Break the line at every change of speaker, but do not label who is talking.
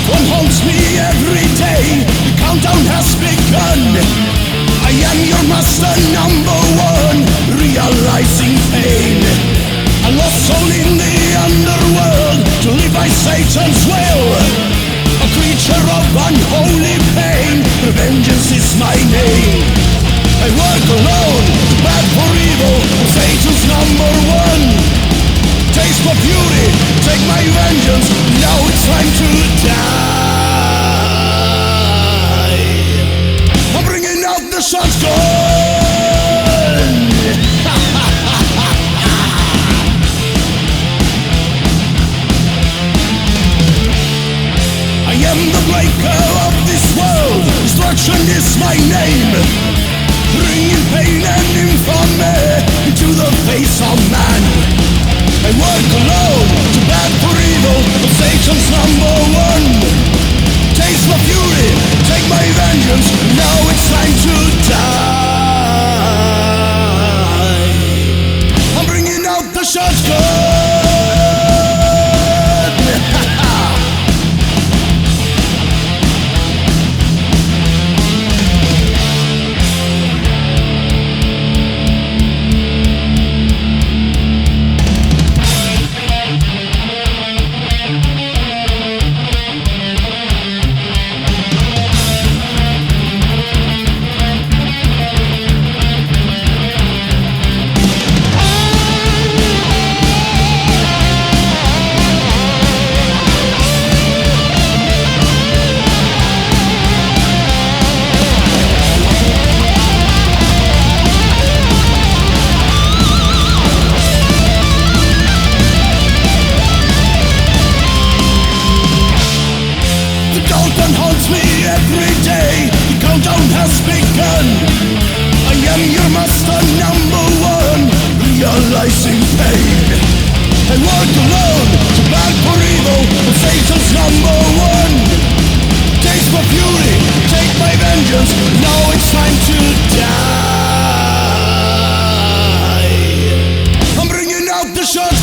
one haunts me every day. The countdown has begun. I am your master, number one, realizing pain. A lost soul in the underworld, to live by Satan's will. A creature of unholy pain, vengeance is my name. I work alone, bad for evil, Satan's number one. Taste for beauty, take my vengeance, now it's time to die. I'm bringing out the shotgun. I am the breaker of this world, destruction is my name. Bringing pain and infamy into the face of man. I work alone, too bad for evil, but Satan's number one. Taste my fury, take my vengeance, now it's time to die. I'm bringing out the shotgun. Haunts me every day. The countdown has begun. I am your master, number one, realizing pain. I work alone, too bad for evil, but Satan's number one. Taste for fury, take my vengeance, now it's time to die. I'm bringing out the shot.